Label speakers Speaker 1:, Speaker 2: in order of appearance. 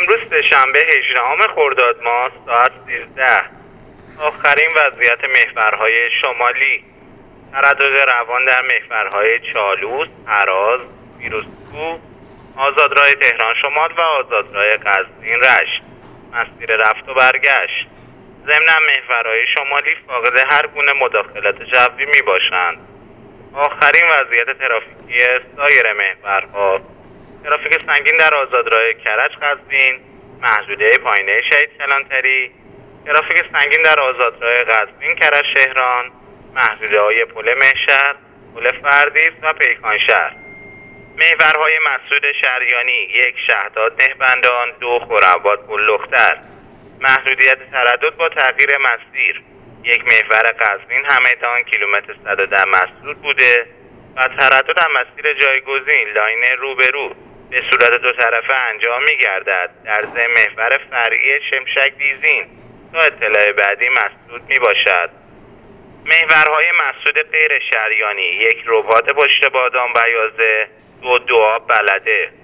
Speaker 1: امروز سه‌شنبه 18 خرداد ماه ساعت 13. آخرین وضعیت محورهای شمالی. تردد روان در محورهای چالوس، هراز، فیروزکوه، آزادراه تهران شمال و آزادراه قزوین رشت. مسیر رفت و برگشت. ضمن محورهای شمالی فاقد هر گونه مداخلت جوی می باشند. آخرین وضعیت ترافیکی سایر محورها: ترافیک سنگین در آزادراه کرج قزوین، محدوده پایینه شهید کلانتری، ترافیک سنگین در آزادراه قزوین کرج تهران، محدوده‌های پل مهشهر، پل فردیس و پیکان شهر. محورهای مسعود شریانی: 1 شهداد نهبندان، 2 خرم‌آباد پل لختر. محدودیت تردد با تغییر مسیر: 1 محور قزوین همدان کیلومتر 110 مسدود بوده و تردد در مسیر جایگزین لاین روبرو به صورت دو طرفه انجام می گردد. در ضمن محور فرعی شمشک دیزین تا اطلاع بعدی مسدود می باشد. محورهای مسدود غیر شریانی: 1 رباط پشت بادام بیازه، 2 دواب بلده.